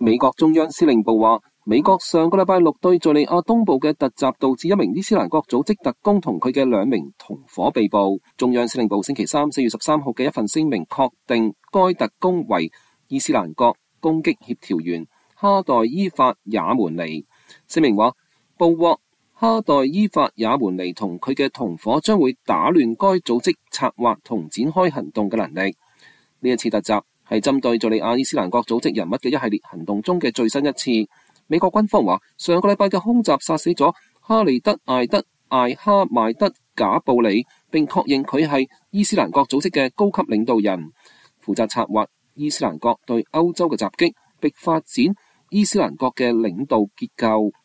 美國中央司令部話，美國上個禮拜六對敘利亞東部嘅突襲，導致一名伊斯蘭國組織特工同佢嘅2名同夥被捕。中央司令部星期三4月13號嘅一份聲明確定該特工為伊斯蘭國攻擊協調員哈代伊法也門尼。聲明話，捕獲哈代伊法也門尼同佢嘅同夥將會打亂該組織策劃同展開行動嘅能力。呢一次突襲係針對敘利亞伊斯蘭國組織人物嘅一系列行動中嘅最新一次。美國軍方話，上個禮拜嘅空襲殺死咗哈利德艾德艾哈邁德賈布里，並確認佢係伊斯蘭國組織嘅高級領導人，負責策劃伊斯蘭國對歐洲嘅襲擊，並發展伊斯蘭國嘅領導結構。